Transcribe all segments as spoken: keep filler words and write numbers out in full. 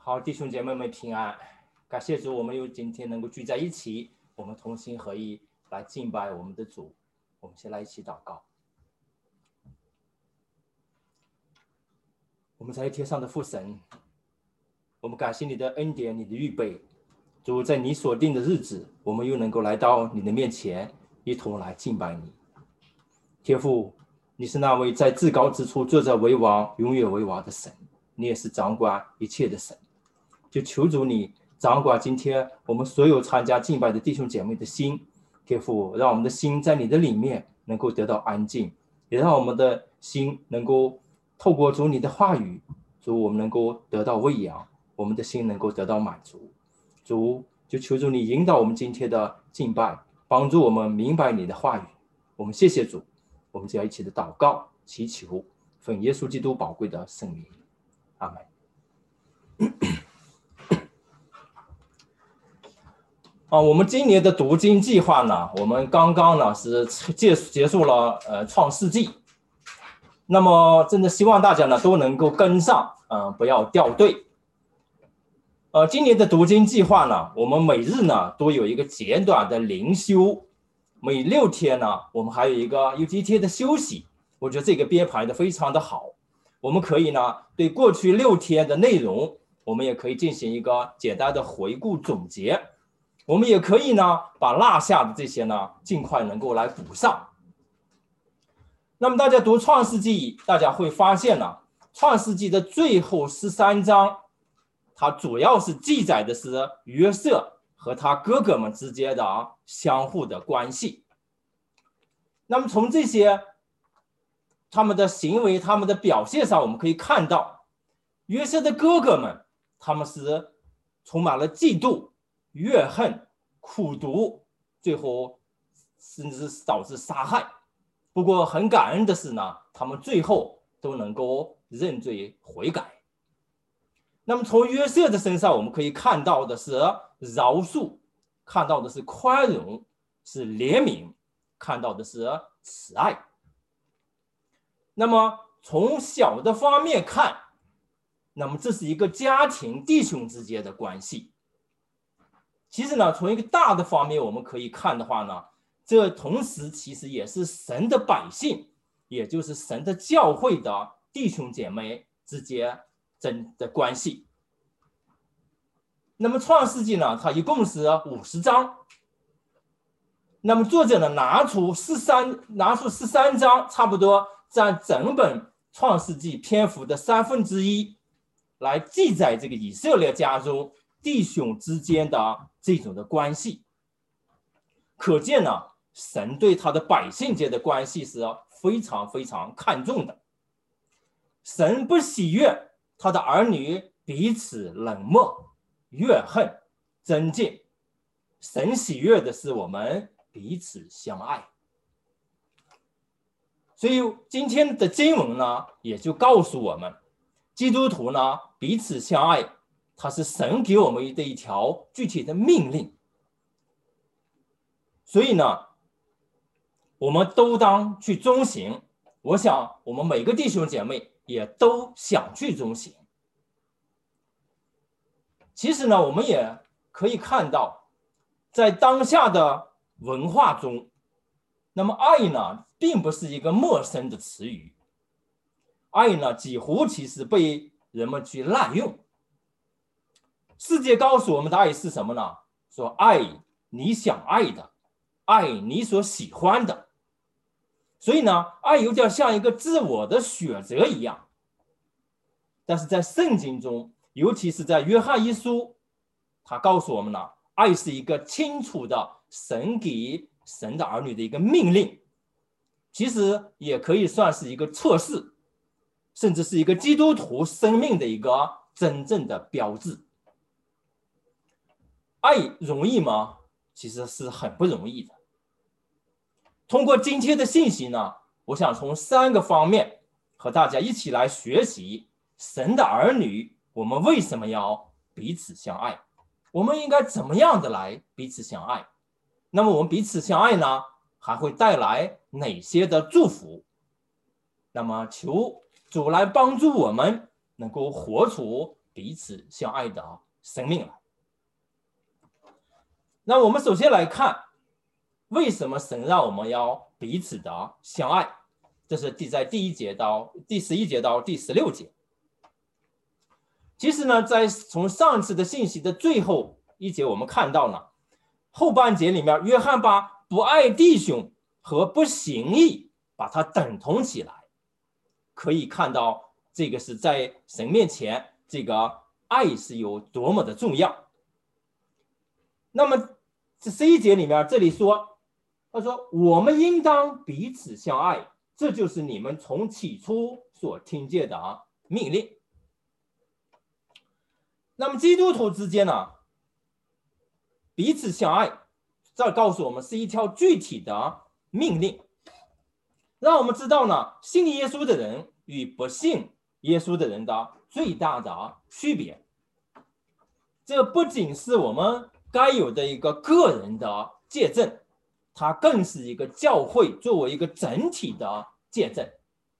好，弟兄姐妹们平安，感谢主，我们又今天能够聚在一起，我们同心合意来敬拜我们的主。我们先来一起祷告。我们在天上的父神，我们感谢你的恩典，你的预备。主，在你所定的日子，我们又能够来到你的面前，一同来敬拜你。天父，你是那位在至高之处坐着为王、永远为王的神，你也是掌管一切的神。就求主你掌管今天我们所有参加敬拜的弟兄姐妹的心，天父，让我们的心在你的里面能够得到安静，也让我们的心能够透过主你的话语，主我们能够得到喂养，我们的心能够得到满足。主，就求主你引导我们今天的敬拜，帮助我们明白你的话语。我们谢谢主，我们就要一起的祷告祈求，奉耶稣基督宝贵的圣名，阿们。啊，我们今年的读经计划呢，我们刚刚呢是结结束了呃创世纪，那么真的希望大家呢都能够跟上，嗯、呃，不要掉队。呃，今年的读经计划呢，我们每日呢都有一个简短的灵修，每六天呢我们还有一个有几天的休息，我觉得这个编排的非常的好。我们可以呢对过去六天的内容，我们也可以进行一个简单的回顾总结。我们也可以呢，把落下的这些呢，尽快能够来补上。那么大家读创世纪，大家会发现呢，创世纪的最后十三章，它主要是记载的是约瑟和他哥哥们之间的相互的关系。那么从这些他们的行为、他们的表现上，我们可以看到，约瑟的哥哥们，他们是充满了嫉妒、怨恨、苦毒，最后甚至导致杀害。不过很感恩的是呢，他们最后都能够认罪悔改。那么从约瑟的身上，我们可以看到的是饶恕，看到的是宽容，是怜悯，看到的是慈爱。那么从小的方面看，那么这是一个家庭弟兄之间的关系。其实呢，从一个大的方面我们可以看的话呢，这同时其实也是神的百姓，也就是神的教会的弟兄姐妹之间真的关系。那么创世纪呢，它一共是五十章。那么作者呢，拿出十三拿出十三章，差不多占整本创世纪篇幅的三分之一，来记载这个以色列家中弟兄之间的这种的关系。可见呢，神对他的百姓间的关系是非常非常看重的。神不喜悦他的儿女彼此冷漠、怨恨、争竞，神喜悦的是我们彼此相爱。所以今天的经文呢，也就告诉我们，基督徒呢彼此相爱，它是神给我们的一条具体的命令。所以呢，我们都当去遵行。我想我们每个弟兄姐妹也都想去遵行。其实呢，我们也可以看到，在当下的文化中，那么爱呢并不是一个陌生的词语，爱呢几乎其实被人们去滥用。世界告诉我们的爱是什么呢？说爱你想爱的，爱你所喜欢的。所以呢，爱有点像一个自我的选择一样。但是在圣经中，尤其是在约翰一书，他告诉我们呢，爱是一个清楚的神给神的儿女的一个命令，其实也可以算是一个测试，甚至是一个基督徒生命的一个真正的标志。爱容易吗？其实是很不容易的。通过今天的信息呢，我想从三个方面和大家一起来学习神的儿女，我们为什么要彼此相爱？我们应该怎么样的来彼此相爱？那么我们彼此相爱呢，还会带来哪些的祝福？那么求主来帮助我们能够活出彼此相爱的生命了。那我们首先来看，为什么神让我们要彼此的相爱？这是第在第一节到第十一节到第十六节。其实呢，在从上次的信息的最后一节，我们看到呢，后半节里面，约翰把不爱弟兄和不行义把它等同起来，可以看到这个是在神面前，这个爱是有多么的重要。那么这十一节里面，这里说，他说我们应当彼此相爱，这就是你们从起初所听见的命令。那么基督徒之间呢，彼此相爱，这告诉我们是一条具体的命令，让我们知道呢，信耶稣的人与不信耶稣的人的最大的区别。这不仅是我们该有的一个个人的见证，它更是一个教会作为一个整体的见证。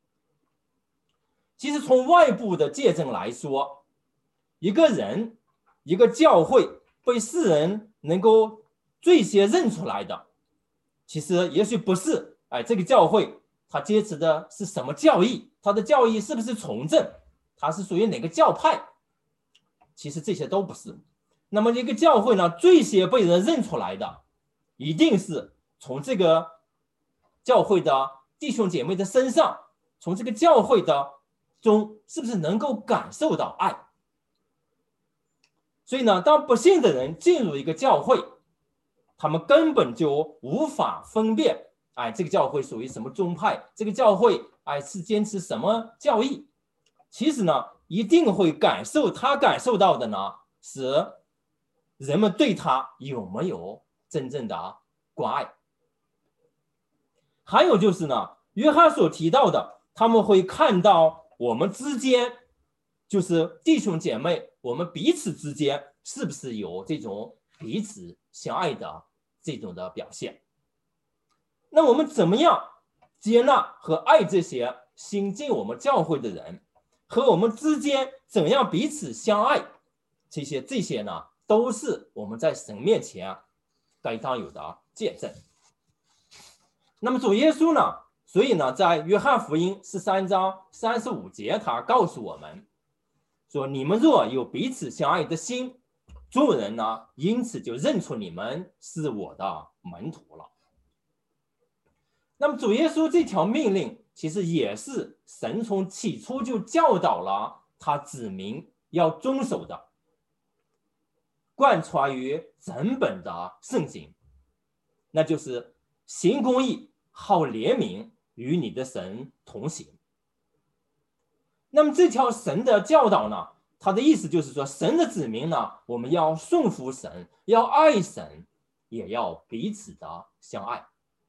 其实从外部的见证来说，一个人一个教会被世人能够最先认出来的，其实也许不是哎，这个教会它坚持的是什么教义，它的教义是不是从政，它是属于哪个教派，其实这些都不是。那么一个教会呢，最先被人认出来的，一定是从这个教会的弟兄姐妹的身上，从这个教会的中，是不是能够感受到爱。所以呢，当不信的人进入一个教会，他们根本就无法分辨，哎，这个教会属于什么宗派，这个教会哎是坚持什么教义。其实呢，一定会感受他感受到的呢，是人们对他有没有真正的关爱。还有就是呢，约翰所提到的，他们会看到我们之间，就是弟兄姐妹，我们彼此之间是不是有这种彼此相爱的这种的表现。那我们怎么样接纳和爱这些新进我们教会的人，和我们之间怎样彼此相爱，这些这些呢，都是我们在神面前该当有的见证。那么主耶稣呢，所以呢，在约翰福音十三章三十五节，他告诉我们说，你们若有彼此相爱的心，众人呢，因此就认出你们是我的门徒了。那么主耶稣这条命令，其实也是神从起初就教导了他子民要遵守的，贯穿于整本的圣经，那就是行公义，好怜悯，与你的神同行。那么这条神的教导呢，它的意思就是说，神的子民呢，我们要顺服神，要爱神，也要彼此的相爱。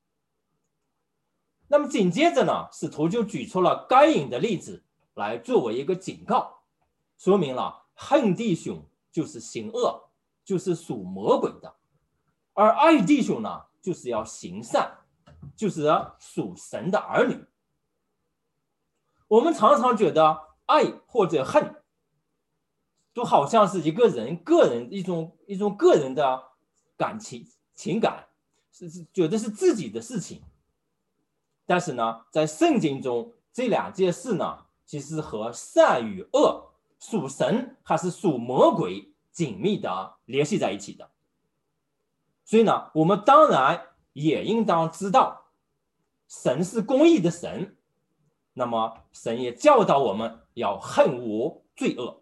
那么紧接着呢，使徒就举出了该隐的例子来作为一个警告，说明了恨弟兄就是行恶，就是属魔鬼的，而爱弟兄呢，就是要行善，就是属神的儿女。我们常常觉得爱或者恨都好像是一个人个人一种一种个人的感情情感，是觉得是自己的事情。但是呢，在圣经中这两件事呢，其实和善与恶、属神还是属魔鬼紧密的联系在一起的。所以呢，我们当然也应当知道，神是公义的神，那么神也教导我们要恨恶罪恶。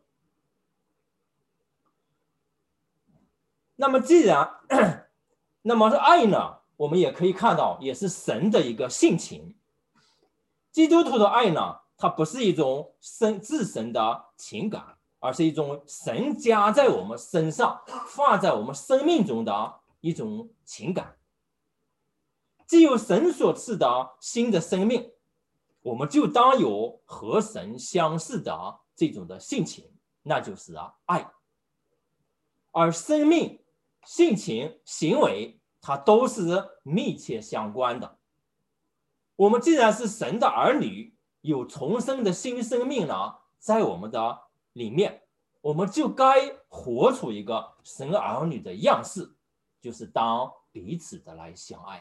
那么既然那么爱呢，我们也可以看到也是神的一个性情。基督徒的爱呢，它不是一种神自身的情感，而是一种神加在我们身上放在我们生命中的一种情感。既有神所赐的新的生命，我们就当有和神相似的这种的性情，那就是爱。而生命、性情、行为，它都是密切相关的。我们既然是神的儿女，有重生的新生命呢，在我们的里面， 我们就该活出一个神儿女的样式，就是当彼此的来相爱。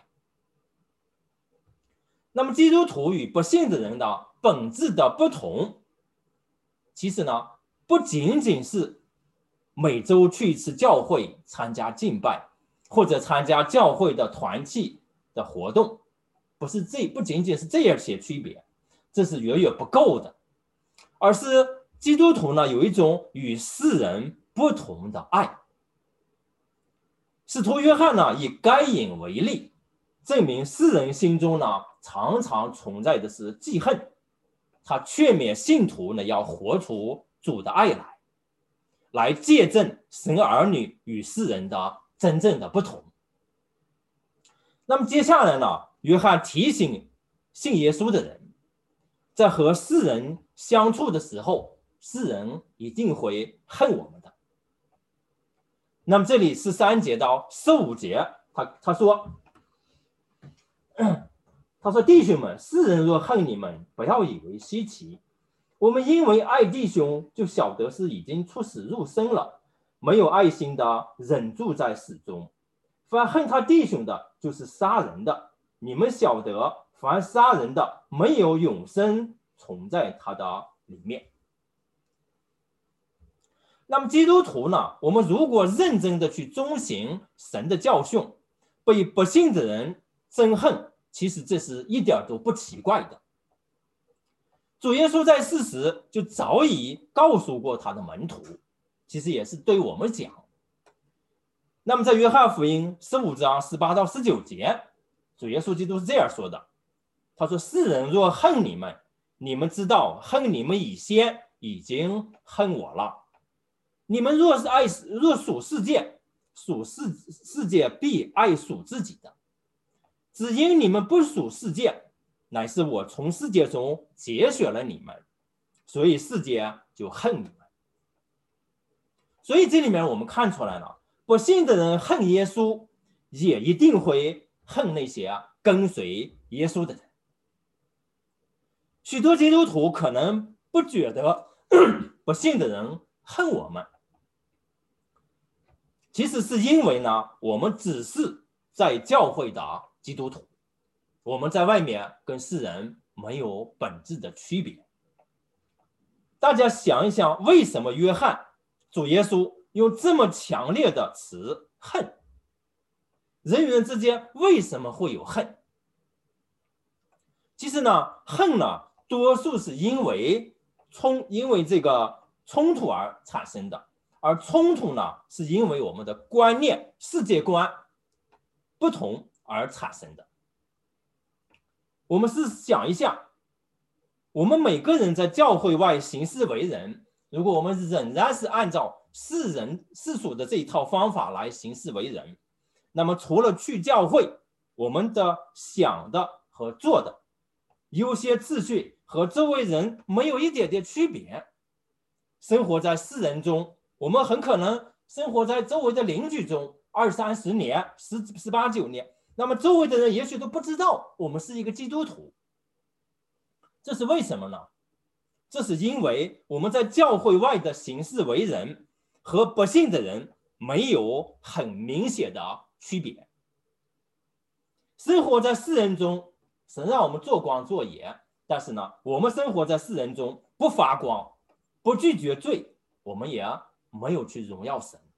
那么基督徒与不信的人的本质的不同，其实呢，不仅仅是每周去一次教会参加敬拜，或者参加教会的团契的活动，不是这不仅仅是这样些区别，这是远远不够的，而是基督徒呢有一种与世人不同的爱。使徒约翰呢以该隐为例，证明世人心中呢常常存在的是记恨，他劝勉信徒呢要活出主的爱来，来见证神儿女与世人的真正的不同。那么接下来呢，约翰提醒信耶稣的人，在和世人相处的时候，世人一定会恨我们的。那么这里十三节到十五节，他他说他说弟兄们，世人若恨你们，不要以为稀奇。我们因为爱弟兄，就晓得是已经出死入生了。没有爱心的，忍住在死中。凡恨他弟兄的，就是杀人的。你们晓得，凡杀人的，没有永生存在他的里面。那么基督徒呢，我们如果认真的去遵行神的教训，被不信的人憎恨，其实这是一点都不奇怪的。主耶稣在世时就早已告诉过他的门徒，其实也是对我们讲。那么在约翰福音十五章十八到十九节，主耶稣基督是这样说的，他说世人若恨你们，你们知道恨你们以先已经恨我了。你们若是爱若属世界，属世世界必爱属自己的。只因你们不属世界，乃是我从世界中节选了你们，所以世界就恨你们。所以这里面我们看出来了，不信的人恨耶稣，也一定会恨那些跟随耶稣的人。许多基督徒可能不觉得不信的人恨我们，其实是因为呢，我们只是在教会的基督徒，我们在外面跟世人没有本质的区别。大家想一想，为什么约翰主耶稣用这么强烈的词恨？人与人之间为什么会有恨？其实呢，恨呢，多数是因为冲因为这个冲突而产生的。而冲突呢，是因为我们的观念、世界观不同而产生的。我们是想一下，我们每个人在教会外行事为人，如果我们仍然是按照世人世俗的这一套方法来行事为人，那么除了去教会，我们的想的和做的有些秩序和周围人没有一点点区别。生活在世人中，我们很可能生活在周围的邻居中二三十年、十十八九年，那么周围的人也许都不知道我们是一个基督徒。这是为什么呢？这是因为我们在教会外的行事为人和不信的人没有很明显的区别。生活在世人中，神让我们做光做盐，但是呢，我们生活在世人中不发光，不拒绝罪，我们也没有去荣耀神。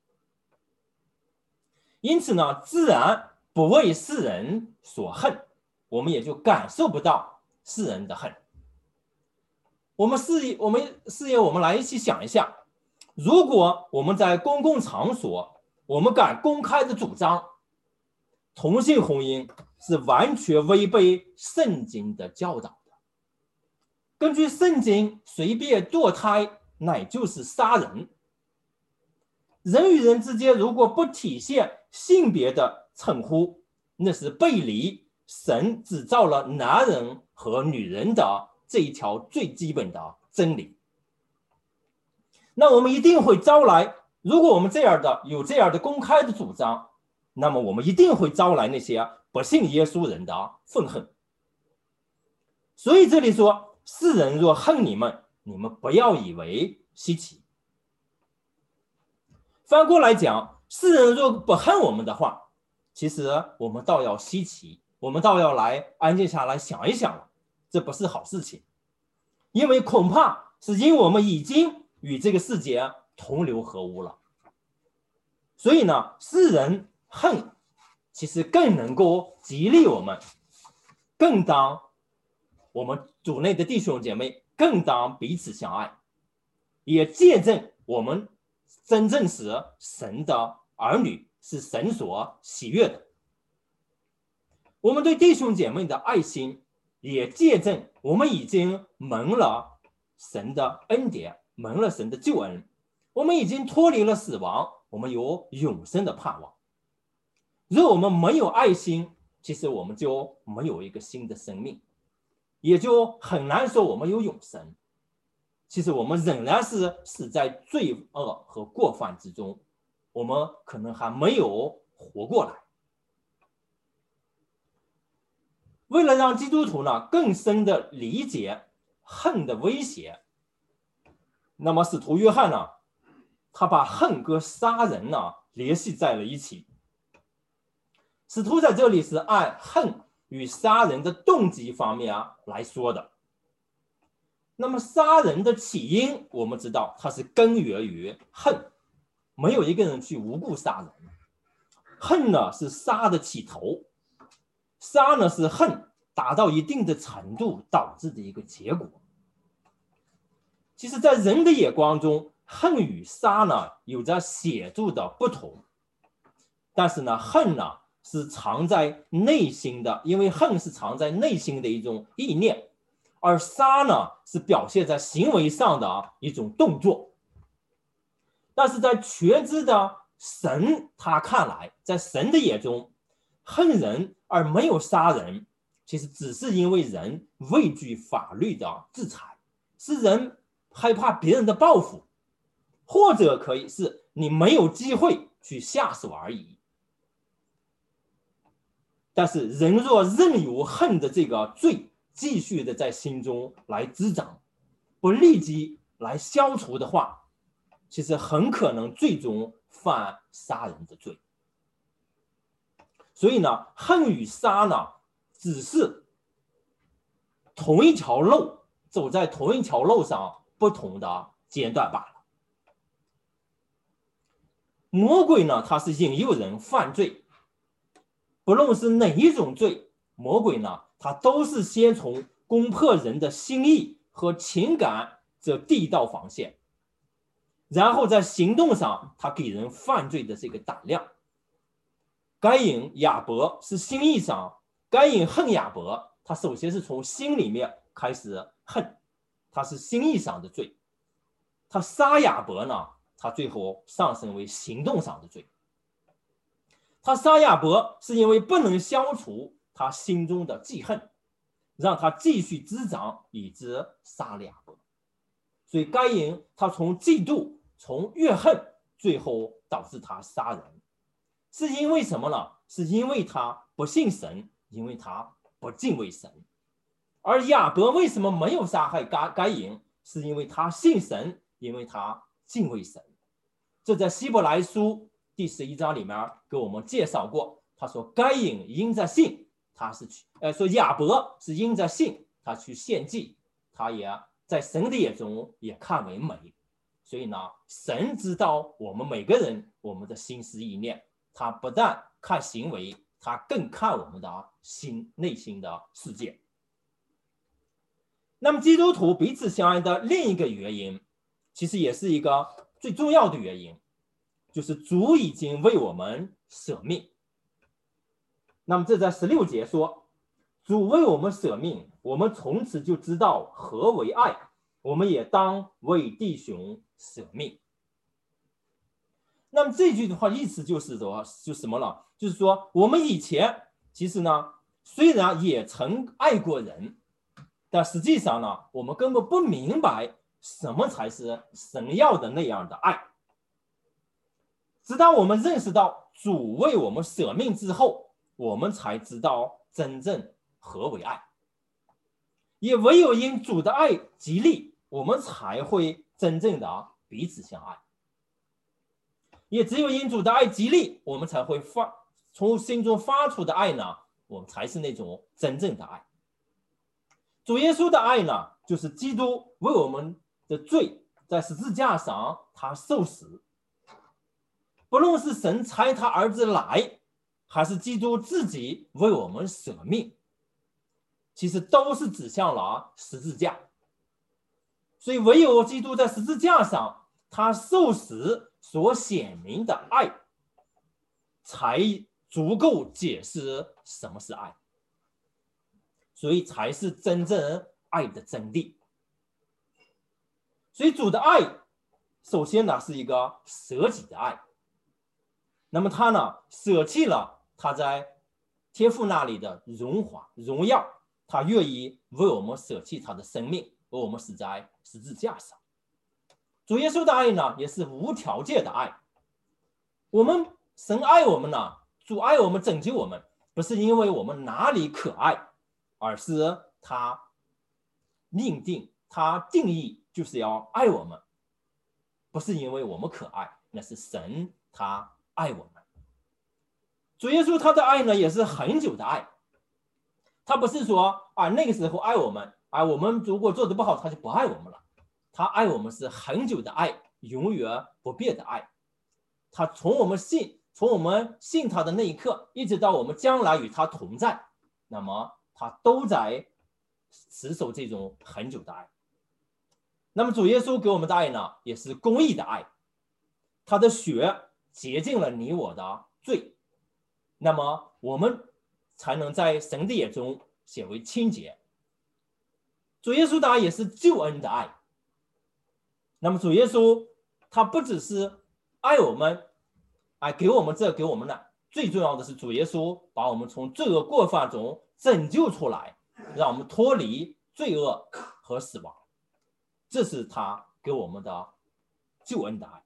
因此呢，自然不为世人所恨，我们也就感受不到世人的恨。我们试我们试验我们来一起想一下，如果我们在公共场所，我们敢公开的主张同性婚姻是完全违背圣经的教导的。根据圣经，随便堕胎乃就是杀人。人与人之间如果不体现性别的称呼，那是背离神只造了男人和女人的这一条最基本的真理。那我们一定会招来，如果我们这样的有这样的公开的主张，那么我们一定会招来那些不信耶稣人的愤恨。所以这里说，世人若恨你们，你们不要以为稀奇。 反过来讲，世人若不恨我们的话，其实我们倒要稀奇，我们倒要来安静下来想一想了，这不是好事情，因为恐怕是因为我们已经与这个世界同流合污了。所以呢，世人恨其实更能够激励我们，更当我们主内的弟兄姐妹更当彼此相爱，也见证我们真正是神的儿女，是神所喜悦的。我们对弟兄姐妹的爱心，也见证我们已经蒙了神的恩典，蒙了神的救恩，我们已经脱离了死亡，我们有永生的盼望。若我们没有爱心，其实我们就没有一个新的生命，也就很难说我们有永生。其实我们仍然是死在罪恶和过犯之中，我们可能还没有活过来。为了让基督徒呢更深的理解恨的威胁，那么使徒约翰呢，他把恨跟杀人呢联系在了一起。使徒在这里是按恨与杀人的动机方面啊来说的。那么杀人的起因，我们知道它是根源于恨，没有一个人去无故杀人。恨呢是杀的起头，杀呢是恨达到一定的程度导致的一个结果。其实在人的眼光中，恨与杀呢有着显著的不同，但是呢恨呢是藏在内心的，因为恨是藏在内心的一种意念，而杀呢是表现在行为上的一种动作。但是在全知的神他看来，在神的眼中，恨人而没有杀人，其实只是因为人畏惧法律的制裁，是人害怕别人的报复，或者可以是你没有机会去下手而已。但是人若任由恨的这个罪继续的在心中来滋长，不立即来消除的话，其实很可能最终犯杀人的罪。所以呢，恨与杀呢，只是同一条路，走在同一条路上不同的阶段罢了。魔鬼呢，他是引诱人犯罪，不论是哪一种罪，魔鬼呢，他都是先从攻破人的心意和情感这第一道防线，然后在行动上他给人犯罪的这个胆量。该隐亚伯是心意上，该隐恨亚伯，他首先是从心里面开始恨，他是心意上的罪。他杀亚伯呢，他最后上升为行动上的罪。他杀亚伯是因为不能消除他心中的记恨，让他继续滋长，以致杀了亚伯。所以该隐他从嫉妒，从怨恨，最后导致他杀人，是因为什么呢？是因为他不信神，因为他不敬畏神。而亚伯为什么没有杀害该该隐？是因为他信神，因为他敬畏神。这在希伯来书第十一章里面给我们介绍过，他说该隐因着信，他是去，呃，说亚伯是因着信，他去献祭，他也在神的眼中也看为美。所以呢，神知道我们每个人我们的心思意念，他不但看行为，他更看我们的心内心的世界。那么基督徒彼此相爱的另一个原因，其实也是一个最重要的原因，就是主已经为我们舍命。那么这在十六节说，主为我们舍命，我们从此就知道何为爱，我们也当为弟兄舍命。那么这句的话意思就是说，就什么了？就是说我们以前其实呢，虽然也曾爱过人，但实际上呢，我们根本不明白什么才是神要的那样的爱。直到我们认识到主为我们舍命之后，我们才知道真正何为爱。也唯有因主的爱激励，我们才会真正的彼此相爱。 也只有因主的爱激励，我们才会发从心中发出的爱呢，我们才是那种真正的爱。主耶稣的爱呢，就是基督为我们的罪在十字架上他受死，不论是神差他儿子来，还是基督自己为我们舍命，其实都是指向了十字架。所以唯有基督在十字架上他受死所显明的爱，才足够解释什么是爱，所以才是真正爱的真谛。所以主的爱首先呢是一个舍己的爱，那么他呢舍弃了他在天父那里的荣华荣耀，他愿意为我们舍弃他的生命，为我们死在十字架上。主耶稣的爱呢也是无条件的爱，我们神爱我们呢，主爱我们，拯救我们，不是因为我们哪里可爱，而是他命定他定义就是要爱我们，不是因为我们可爱，那是神他爱我们。主耶稣他的爱呢也是很久的爱，他不是说啊那个时候爱我们啊，我们如果做得不好他就不爱我们了，他爱我们是很久的爱，永远不变的爱。他从我们信从我们信他的那一刻，一直到我们将来与他同在，那么他都在持守这种很久的爱。那么主耶稣给我们的爱呢也是公义的爱，他的血洁净了你我的罪，那么我们才能在神的眼中显为清洁。主耶稣的爱也是救恩的爱，那么主耶稣他不只是爱我们，哎，给我们这给我们那，最重要的是主耶稣把我们从罪恶过犯中拯救出来，让我们脱离罪恶和死亡，这是他给我们的救恩的爱。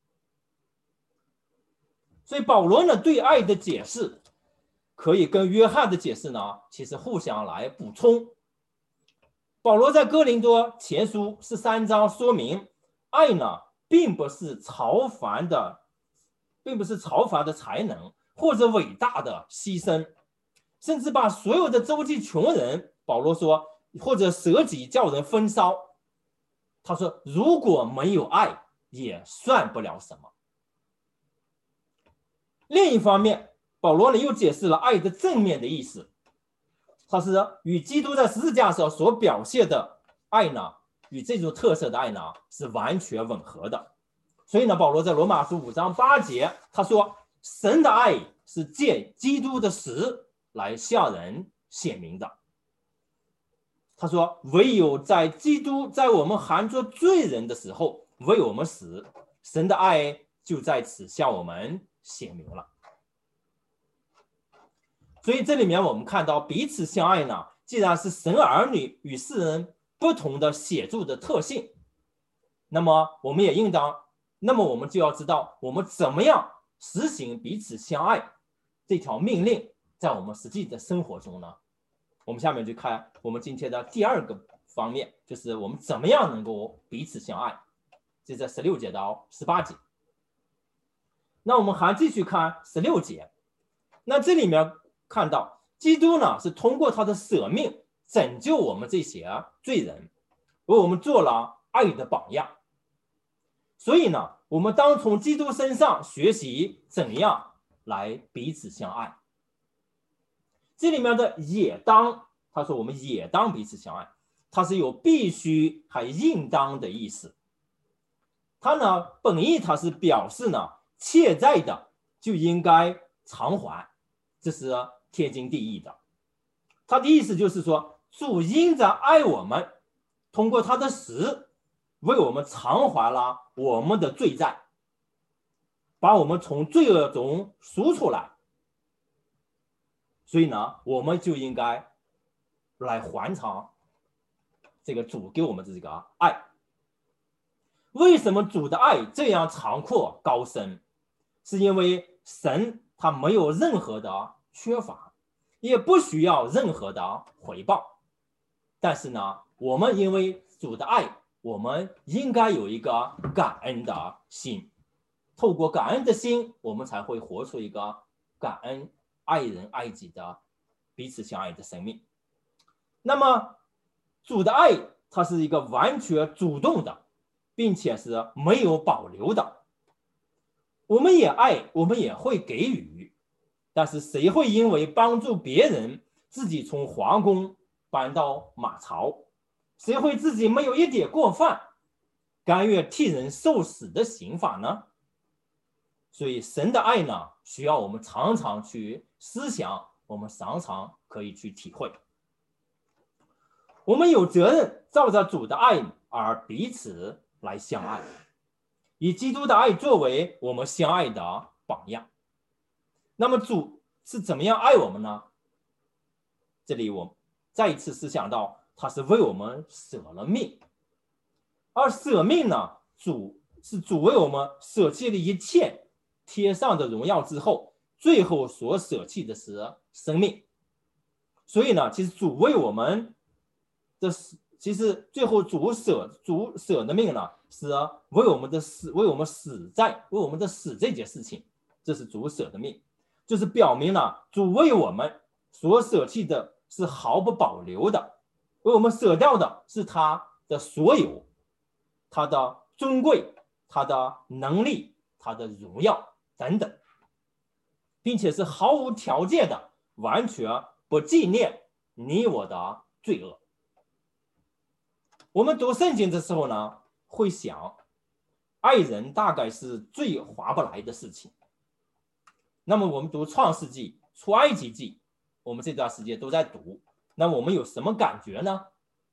所以保罗呢对爱的解释可以跟约翰的解释呢其实互相来补充。保罗在哥林多前书十三章说明，爱呢并不是超凡的并不是超凡的才能或者伟大的牺牲，甚至把所有的周济穷人，保罗说，或者舍己叫人焚烧，他说如果没有爱也算不了什么。另一方面，保罗呢又解释了爱的正面的意思，它是与基督在十字架上所表现的爱呢，与这种特色的爱呢是完全吻合的。所以呢，保罗在罗马书五章八节他说，神的爱是借基督的死来向人显明的。他说唯有在基督在我们还作罪人的时候为我们死，神的爱就在此向我们显明了。所以这里面我们看到彼此相爱呢，既然是神儿女与世人不同的显著的特性，那么我们也应当那么我们就要知道我们怎么样实行彼此相爱这条命令在我们实际的生活中呢？我们下面就看我们今天的第二个方面，就是我们怎么样能够彼此相爱，这在十六节到十八节。那我们还继续看十六节，那这里面看到基督呢是通过他的舍命拯救我们这些罪人，为我们做了爱的榜样。所以呢我们当从基督身上学习怎样来彼此相爱。这里面的也当，他说我们也当彼此相爱，它是有必须还应当的意思。它呢本意它是表示呢切在的就应该偿还，这是天经地义的。他的意思就是说，主因着爱我们，通过他的死为我们偿还了我们的罪债，把我们从罪恶中赎出来，所以呢我们就应该来还偿这个主给我们的这个爱。为什么主的爱这样长阔高深？是因为神他没有任何的缺乏，也不需要任何的回报，但是呢我们因为主的爱，我们应该有一个感恩的心。 透过感恩的心，我们才会活出一个感恩、爱人爱己的彼此相爱的生命。那么主的爱，它是一个完全主动的，并且是没有保留的。我们也爱，我们也会给予，但是谁会因为帮助别人，自己从皇宫搬到马槽？谁会自己没有一点过犯，甘愿替人受死的刑罚呢？所以神的爱呢，需要我们常常去思想，我们常常可以去体会。我们有责任照着主的爱而彼此来相爱，以基督的爱作为我们相爱的榜样。那么主是怎么样爱我们呢？这里我再一次思想到，他是为我们舍了命，而舍命呢，主是主为我们舍弃了一切天上的荣耀之后，最后所舍弃的是生命。所以呢，其实主为我们的，其实最后主舍主舍的命呢，是为我们的死，为我们死在为我们的死这件事情，这是主舍的命，就是表明了主为我们所舍弃的是毫不保留的，为我们舍掉的是他的所有，他的尊贵，他的能力，他的荣耀等等，并且是毫无条件的，完全不纪念你我的罪恶。我们读圣经的时候呢，会想爱人大概是最划不来的事情。那么我们读创世纪、出埃及记，我们这段时间都在读，那我们有什么感觉呢？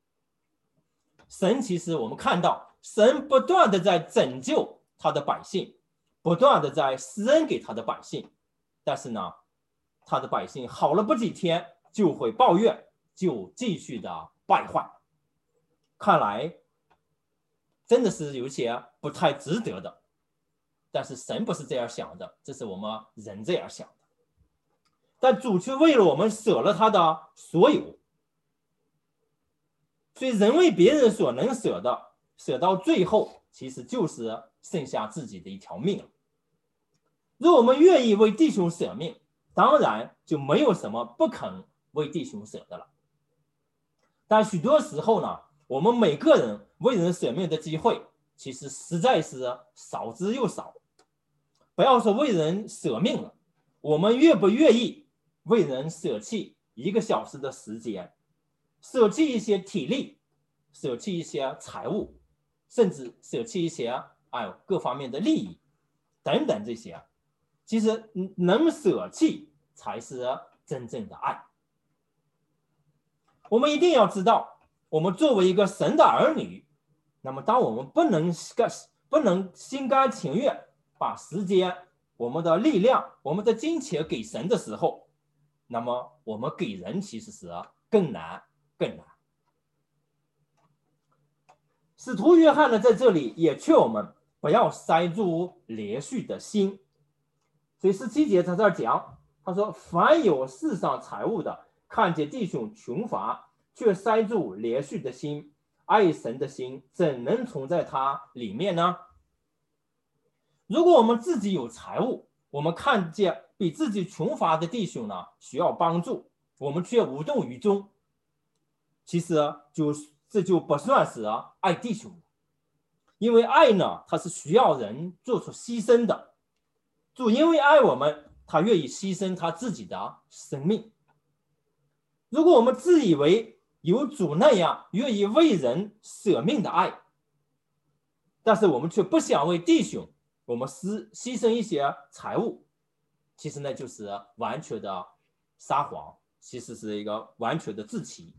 神其实我们看到神不断的在拯救他的百姓，不断的在施恩给他的百姓，但是呢，他的百姓好了不几天就会抱怨，就继续的败坏。看来真的是有些不太值得的，但是神不是这样想的，这是我们人这样想的。但主却为了我们舍了他的所有，所以人为别人所能舍的，舍到最后其实就是剩下自己的一条命了。如果我们愿意为弟兄舍命，当然就没有什么不肯为弟兄舍的了。但许多时候呢，我们每个人为人舍命的机会其实实在是少之又少。不要说为人舍命了，我们愿不愿意为人舍弃一个小时的时间，舍弃一些体力，舍弃一些财物，甚至舍弃一些哎各方面的利益等等，这些其实能舍弃才是真正的爱。我们一定要知道，我们作为一个神的儿女，那么当我们不能不能心甘情愿把时间、我们的力量、我们的金钱给神的时候，那么我们给人其实是更难更难。使徒约翰呢，在这里也劝我们不要塞住连续的心。所以十七节在这儿讲，他说：凡有世上财物的，看见弟兄穷乏，却塞住连续的心，爱神的心怎能存在他里面呢？如果我们自己有财物，我们看见比自己穷乏的弟兄呢需要帮助，我们却无动于衷，其实就这就不算是爱弟兄，因为爱呢，它是需要人做出牺牲的。主因为爱我们，他愿意牺牲他自己的生命。如果我们自以为有主那样愿意为人舍命的爱，但是我们却不想为弟兄我们牺牺牲一些财物，其实呢就是完全的撒谎，其实是一个完全的自欺。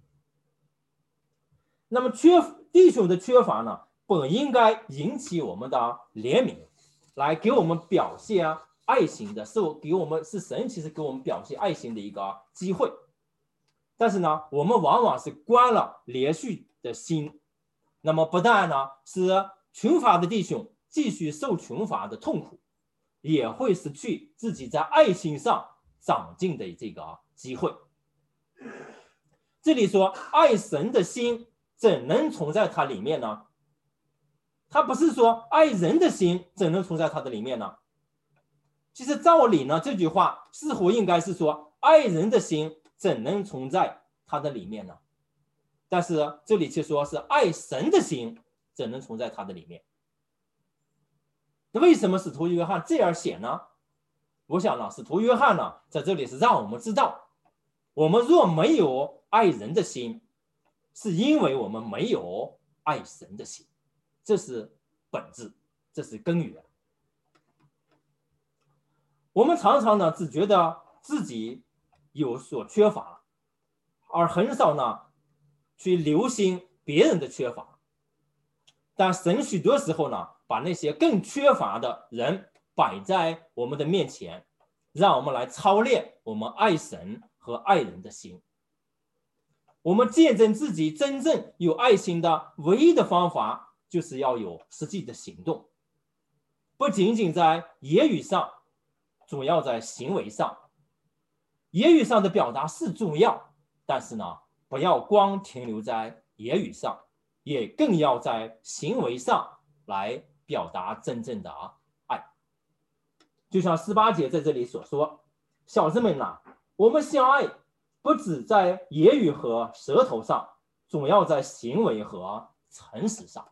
那么缺弟兄的缺乏呢，本应该引起我们的怜悯，来给我们表现爱心的，是给我们是神其实给我们表现爱心的一个机会。但是呢，我们往往是关了连续的心，那么不但呢使穷乏的弟兄继续受穷乏的痛苦，也会失去自己在爱心上长进的这个机会。这里说爱神的心怎能存在它里面呢？ 他不是说爱人的心怎能存在他的里面呢？其实照理呢，这句话似乎应该是说爱人的心怎能存在他的里面呢？但是这里却说是爱神的心怎能存在他的里面？那为什么使徒约翰这样写呢？我想呢，使徒约翰呢在这里是让我们知道，我们若没有爱人的心，是因为我们没有爱神的心，这是本质，这是根源。我们常常呢只觉得自己有所缺乏，而很少呢去留心别人的缺乏。但神许多时候呢，把那些更缺乏的人摆在我们的面前，让我们来操练我们爱神和爱人的心。我们见证自己真正有爱心的唯一的方法，就是要有实际的行动，不仅仅在言语上，主要在行为上。言语上的表达是重要，但是呢，不要光停留在言语上，也更要在行为上来表达真正的爱。就像十八节在这里所说，小子们呐，我们相爱不只在言语和舌头上，总要在行为和诚实上。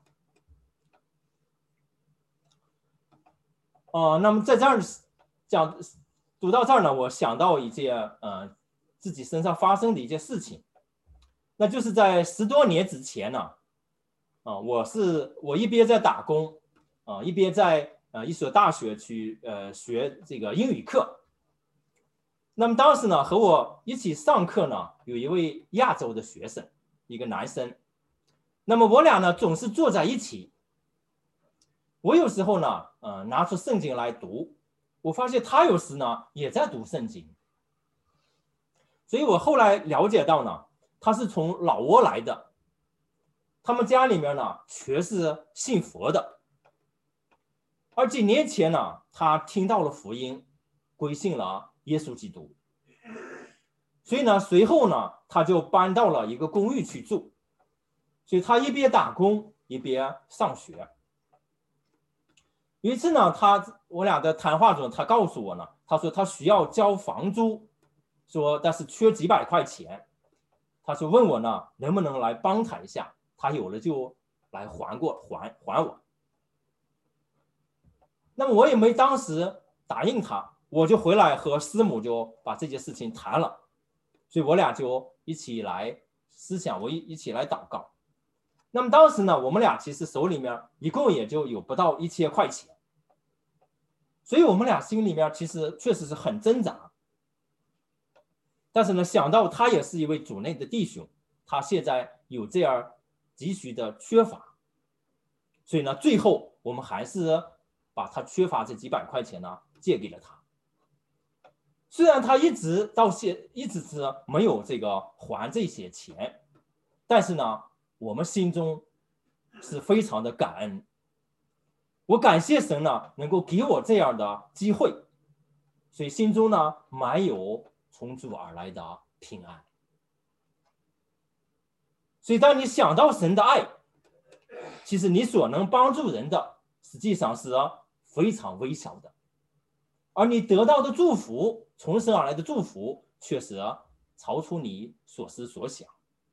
哦、呃，那么在这儿讲读到这儿呢，我想到一件呃自己身上发生的一件事情，那就是在十多年之前呢，啊、呃，我是我一边在打工，啊、呃，一边在呃一所大学去呃学这个英语课。那么当时呢，和我一起上课呢，有一位亚洲的学生，一个男生。那么我俩呢总是坐在一起。我有时候呢，呃，拿出圣经来读，我发现他有时呢也在读圣经。所以我后来了解到呢，他是从老挝来的，他们家里面呢全是信佛的。而几年前呢，他听到了福音，归信了耶稣基督。所以呢，随后呢，他就搬到了一个公寓去住。所以他一边打工一边上学。有一次呢，他我俩的谈话中，他告诉我呢，他说他需要交房租，说但是缺几百块钱，他说问我呢能不能来帮他一下，他有了就来还过还还我。那么我也没当时答应他，我就回来和师母就把这件事情谈了，所以我俩就一起来思想，我一一起来祷告。那么当时呢，我们俩其实手里面一共也就有不到一千块钱，所以我们俩心里面其实确实是很挣扎。但是呢，想到他也是一位主内的弟兄，他现在有这样急需的缺乏，所以呢，最后我们还是把他缺乏这几百块钱呢借给了他。虽然他一直到现一直是没有这个还这些钱，但是呢，我们心中是非常的感恩。我感谢神呢，能够给我这样的机会，所以心中呢满有从主而来的平安。所以当你想到神的爱，其实你所能帮助人的实际上是非常微小的，而你得到的祝福，从神而来的祝福确实超出你所思所想。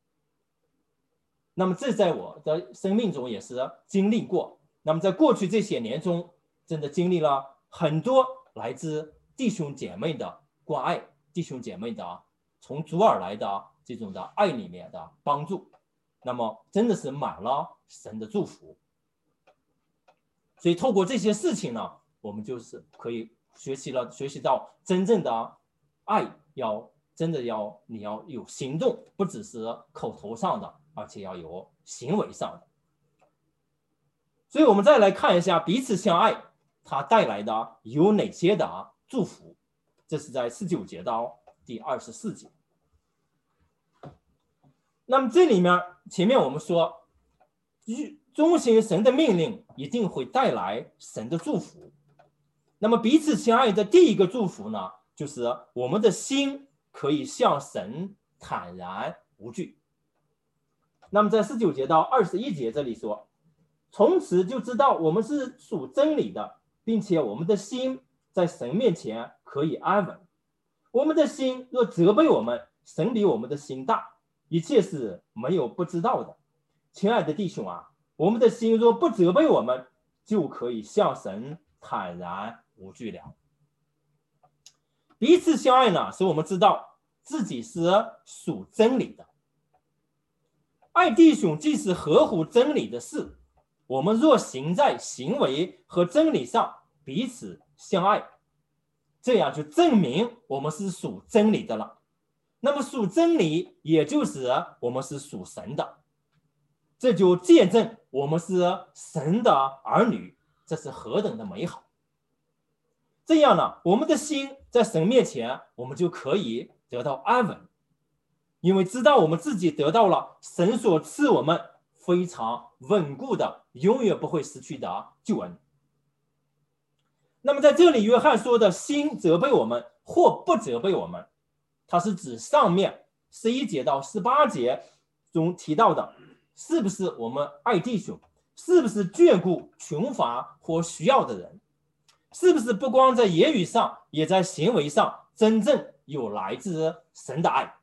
那么这在我的生命中也是经历过。那么在过去这些年中，真的经历了很多来自弟兄姐妹的关爱，弟兄姐妹的从主而来的这种的爱里面的帮助，那么真的是满了神的祝福。所以透过这些事情呢，我们就是可以学习了学习到真正的爱，要真的要你要有行动，不只是口头上的，而且要有行为上的。所以我们再来看一下彼此相爱它带来的有哪些的祝福。这是在十九节到第二十四节。那么这里面前面我们说遵行神的命令一定会带来神的祝福。那么彼此相爱的第一个祝福呢，就是我们的心可以向神坦然无惧。那么在十九节到二十一节这里说， 从此就知道我们是属真理的，并且我们的心在神面前可以安稳。我们的心若责备我们，神比我们的心大，一切是没有不知道的。亲爱的弟兄啊，我们的心若不责备我们，就可以向神坦然无惧了。彼此相爱呢，使我们知道自己是属真理的。爱弟兄既是合乎真理的事，我们若行在行为和真理上彼此相爱，这样就证明我们是属真理的了。那么属真理也就是我们是属神的，这就见证我们是神的儿女，这是何等的美好。这样呢，我们的心在神面前，我们就可以得到安稳，因为知道我们自己得到了神所赐我们非常稳固的永远不会失去的救恩。那么在这里约翰说的心责备我们或不责备我们，它是指上面十一节到十八节中提到的，是不是我们爱弟兄，是不是眷顾穷乏或需要的人，是不是不光在言语上也在行为上真正有来自神的爱。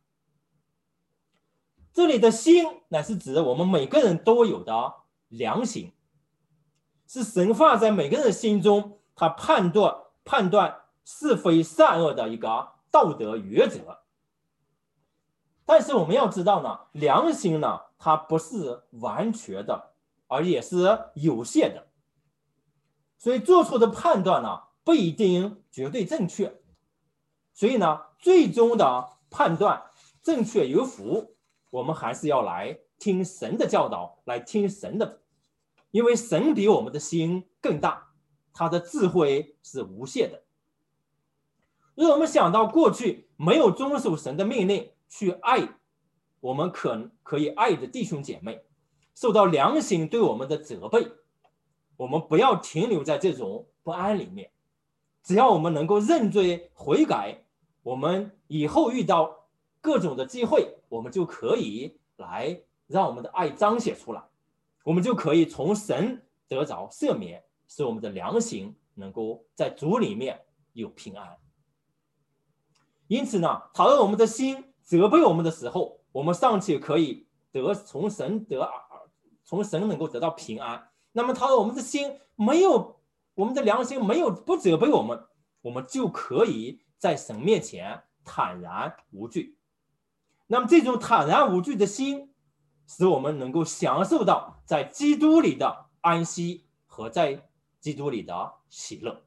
这里的心乃是指我们每个人都有的良心，是神放在每个人心中他判断判断是非善恶的一个道德原则。但是我们要知道呢，良心呢，它不是完全的，而也是有限的，所以做出的判断呢，不一定绝对正确。所以呢，最终的判断正确与否，我们还是要来听神的教导，来听神的，因为神比我们的心更大，他的智慧是无限的。如果我们想到过去没有遵守神的命令去爱我们可可以爱的弟兄姐妹，受到良心对我们的责备，我们不要停留在这种不安里面。只要我们能够认罪悔改，我们以后遇到各种的机会，我们就可以来让我们的爱彰显出来，我们就可以从神得着赦免，使我们的良心能够在主里面有平安。因此呢，倘若我们的心责备我们的时候，我们尚且可以得从神得从神能够得到平安。那么倘若我们的心没有，我们的良心没有不责备我们，我们就可以在神面前坦然无惧。那么这种坦然无惧的心，使我们能够享受到在基督里的安息和在基督里的喜乐。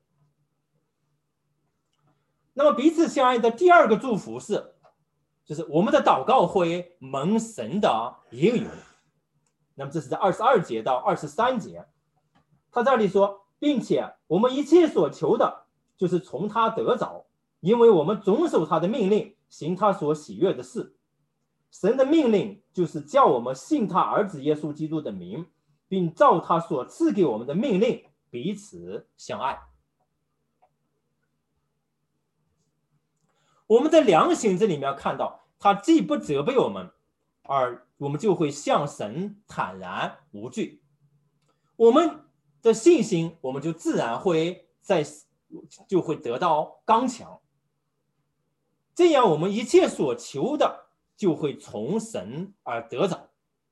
那么彼此相爱的第二个祝福是，就是我们的祷告会蒙神的应允。那么这是在二十二节到二十三节，他这里说，并且我们一切所求的，就是从他得着，因为我们遵守他的命令，行他所喜悦的事。神的命令就是叫我们信他儿子耶稣基督的名，并照他所赐给我们的命令彼此相爱。我们的良心这里面看到，他既不责备我们，而我们就会向神坦然无惧。我们的信心，我们就自然会在就会得到刚强。这样，我们一切所求的就会从神而得着。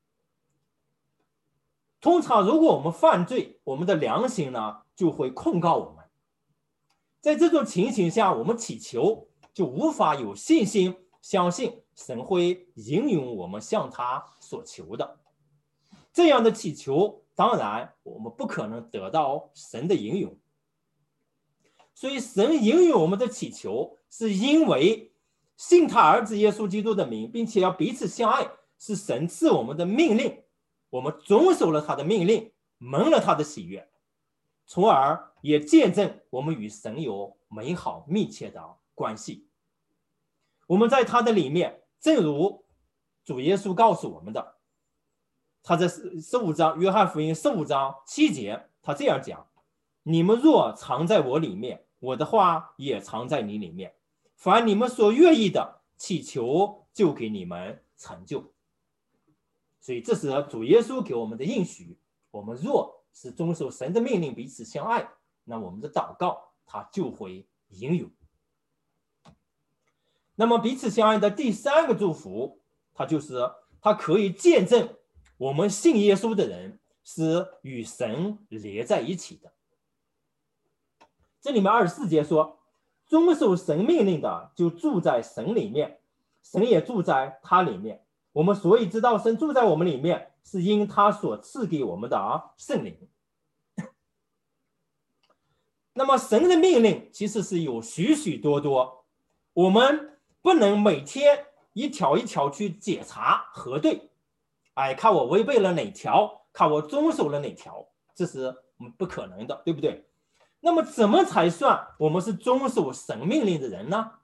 通常，如果我们犯罪，我们的良心呢就会控告我们。在这种情形下，我们祈求就无法有信心相信神会应允我们向他所求的。这样的祈求，当然我们不可能得到神的应允。所以神应允我们的祈求，是因为信他儿子耶稣基督的名，并且要彼此相爱，是神赐我们的命令，我们遵守了他的命令，蒙了他的喜悦，从而也见证我们与神有美好密切的关系。我们在他的里面，正如主耶稣告诉我们的，他在十五章约翰福音十五章七节，他这样讲，你们若藏在我里面，我的话也藏在你里面，凡你们所愿意的，祈求就给你们成就。所以这是主耶稣给我们的应许，我们若是遵守神的命令，彼此相爱，那我们的祷告它就会应允。那么彼此相爱的第三个祝福，它就是它可以见证我们信耶稣的人是与神连在一起的。这里面二十四节说，遵守神命令的就住在神里面，神也住在他里面。我们所以知道神住在我们里面，是因他所赐给我们的圣灵。那么神的命令其实是有许许多多，我们不能每天一条一条去检查核对，哎，看我违背了哪条，看我遵守了哪条，这是不可能的，对不对？那么怎么才算我们是遵守神命令的人呢？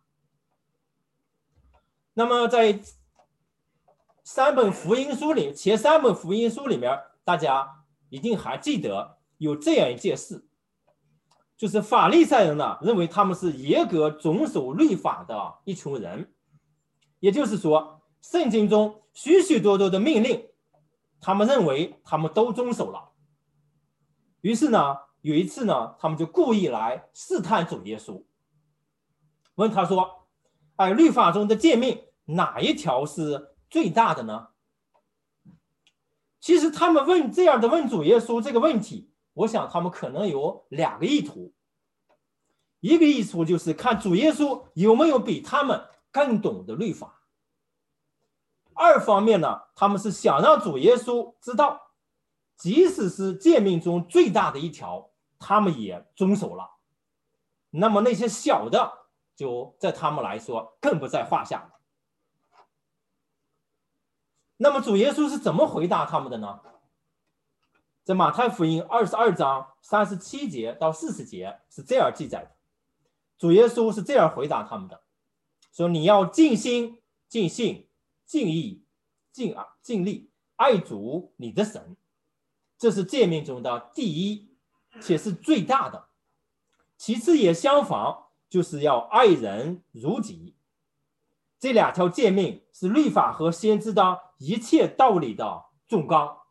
那么在三本福音书里，前三本福音书里面，大家一定还记得有这样一件事，就是法利赛人呢认为他们是严格遵守律法的一群人，也就是说，圣经中许许多多的命令，他们认为他们都遵守了。于是呢，有一次呢，他们就故意来试探主耶稣，问他说：“哎，律法中的诫命哪一条是最大的呢？”其实他们问这样的问主耶稣这个问题，我想他们可能有两个意图。一个意图就是看主耶稣有没有比他们更懂得律法。二方面呢，他们是想让主耶稣知道，即使是诫命中最大的一条，他们也遵守了，那么那些小的就在他们来说更不在话下。那么主耶稣是怎么回答他们的呢？在马太福音二十二章三十七节到四十节是这样记载的，主耶稣是这样回答他们的，说你要尽心尽性尽意尽啊尽力爱主你的神，这是诫命中的第一，且是最大的。其次也相仿，就是要爱人如己。这两条诫命是律法和先知的一切道理的重纲。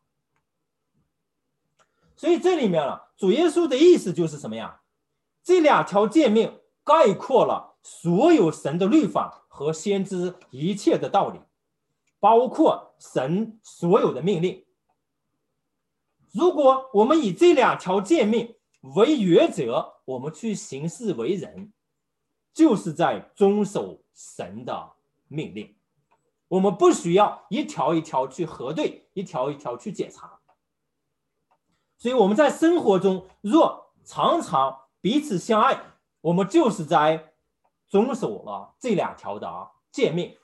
所以这里面了，主耶稣的意思就是什么呀？这两条诫命概括了所有神的律法和先知一切的道理，包括神所有的命令。如果我们以这两条诫命为原则，我们去行事为人，就是在遵守神的命令。我们不需要一条一条去核对，一条一条去检查。所以我们在生活中若常常彼此相爱，我们就是在遵守了这两条的诫命。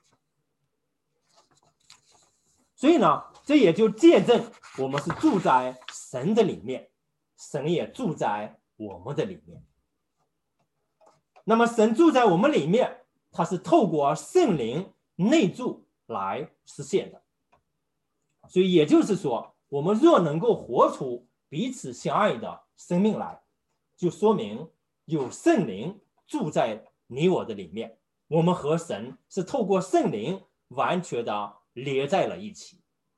所以呢，这也就见证我们是住在神的里面，神也住在我们的里面。那么神住在我们里面，它是透过圣灵内住来实现的。所以也就是说，我们若能够活出彼此相爱的生命来，就说明有圣灵住在你我的里面，我们和神是透过圣灵完全的连在了一起。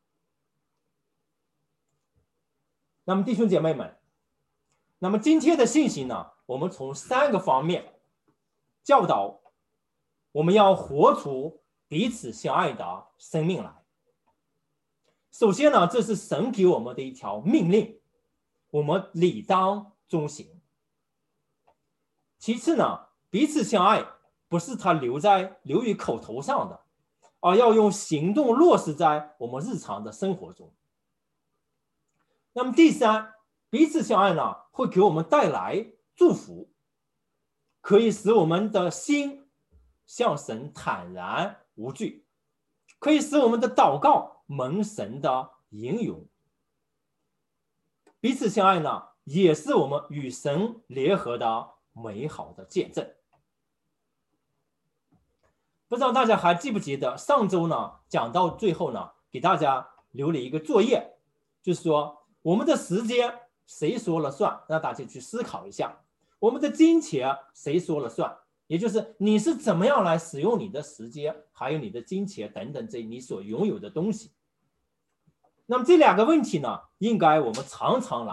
那么弟兄姐妹们，那么今天的信息呢，我们从三个方面教导我们要活出彼此相爱的生命来。首先呢，这是神给我们的一条命令，我们理当遵行。其次呢，彼此相爱不是他留在留于口头上的，而要用行动落实在我们日常的生活中。那么第三，彼此相爱呢，会给我们带来祝福，可以使我们的心向神坦然无惧，可以使我们的祷告蒙神的应允。彼此相爱呢，也是我们与神联合的美好的见证。不知道大家还记不记得上周呢，讲到最后呢，给大家留了一个作业，就是说我们的时间谁说了算，让大家去思考一下。我们的金钱谁说了算，也就是你是怎么样来使用你的时间，还有你的金钱等等这你所拥有的东西。那么这两个问题呢，应该我们常常来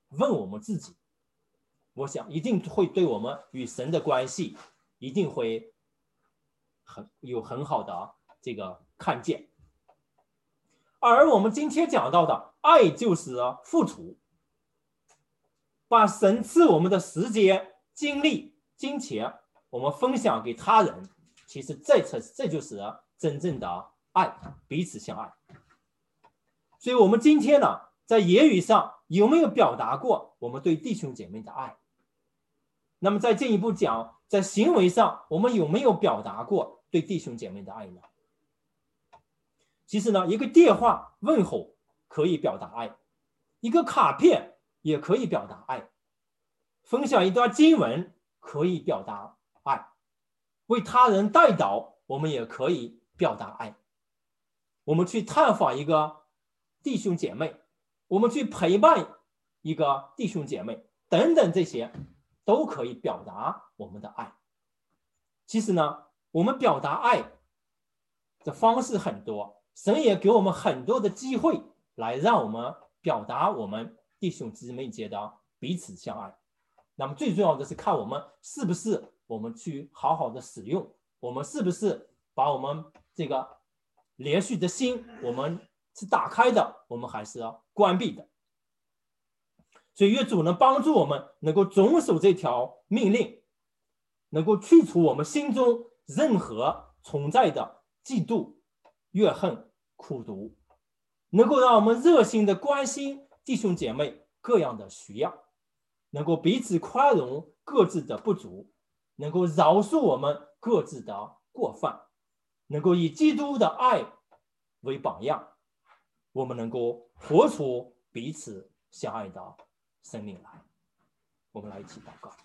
问我们自己，我想一定会对我们与神的关系一定会很有很好的这个看见。而我们今天讲到的爱就是付出，把神赐我们的时间、精力、金钱，我们分享给他人，其实这才这就是真正的爱，彼此相爱。所以我们今天呢，在言语上有没有表达过我们对弟兄姐妹的爱？那么再进一步讲，在行为上我们有没有表达过对弟兄姐妹的爱呢？其实呢，一个电话问候可以表达爱，一个卡片也可以表达爱，分享一段经文可以表达爱，为他人代祷我们也可以表达爱，我们去探访一个弟兄姐妹，我们去陪伴一个弟兄姐妹等等，这些都可以表达我们的爱。其实呢，我们表达爱的方式很多，神也给我们很多的机会来让我们表达我们弟兄姊妹间的彼此相爱。那么最重要的是看我们是不是我们去好好的使用，我们是不是把我们这个连续的心我们是打开的，我们还是要关闭的。所以愿主能帮助我们能够遵守这条命令，能够去除我们心中任何存在的嫉妒、怨恨、苦毒，能够让我们热心的关心弟兄姐妹各样的需要，能够彼此宽容各自的不足，能够饶恕我们各自的过犯，能够以基督的爱为榜样，我们能够活出彼此相爱的生命来。我们来一起祷告。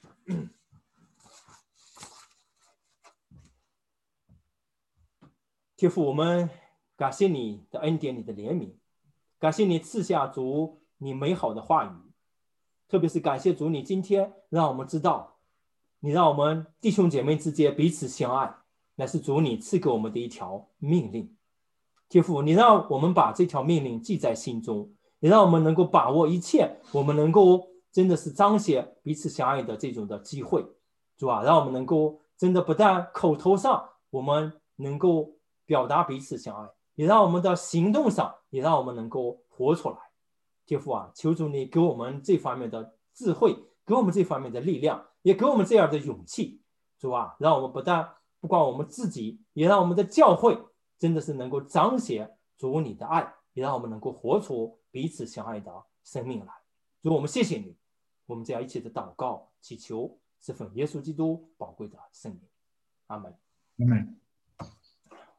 天父，我们感谢你的恩典，你的怜悯，感谢你赐下主你美好的话语，特别是感谢主你今天让我们知道，你让我们弟兄姐妹之间彼此相爱，乃是主你赐给我们的一条命令。天父，你让我们把这条命令记在心中，也让我们能够把握一切我们能够真的是彰显彼此相爱的这种的机会。主啊，让我们能够真的不但口头上我们能够表达彼此相爱，也让我们的行动上也让我们能够活出来。天父啊，求主你给我们这方面的智慧，给我们这方面的力量，也给我们这样的勇气。主啊，让我们不但不光我们自己，也让我们的教会真的是能够彰显主你的爱，也让我们能够活出彼此相爱的生命来。主，我们谢谢你，我们这样一起的祷告祈求，是奉耶稣基督宝贵的圣名。阿门。 阿门。